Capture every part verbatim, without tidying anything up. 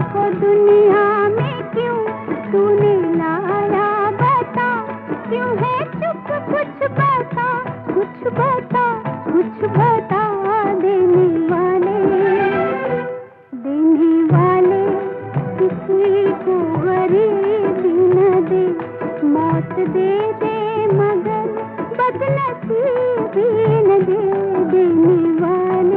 को दुनिया में क्यों तूने लाया बता, क्यों है चुप कुछ बता, कुछ बता, कुछ बता देने वाले, देने वाले किसी को गरीबी न दे, मौत दे दे मगर बदनसीबी न दे, देने वाले।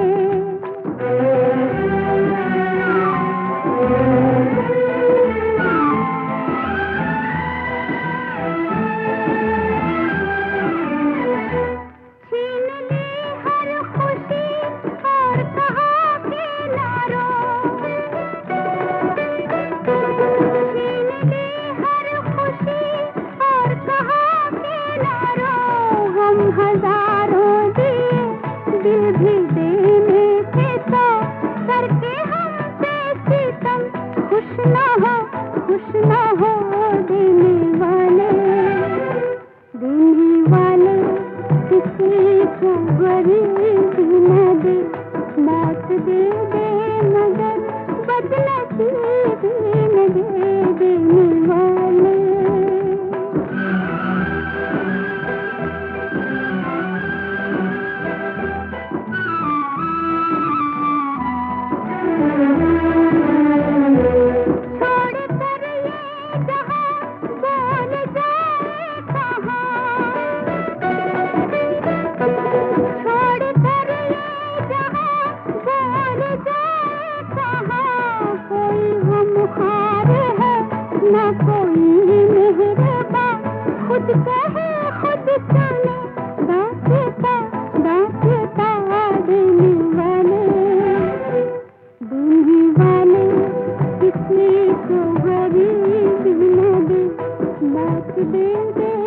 हजारों दिए दिल भी देने थे तो करके हमसे सितम, खुश ना हो, खुश ना हो देने वाले, देने वाले किसी को गरीबी न दे, मौत दे दे मगर बदनसीबी न दे, देने वाले। ना कोई मेहरबा खुद कहे खुद चले, दास्ता दास्ता देने वाले, देने वाले किसी को गरीबी न दे, मौत दे दे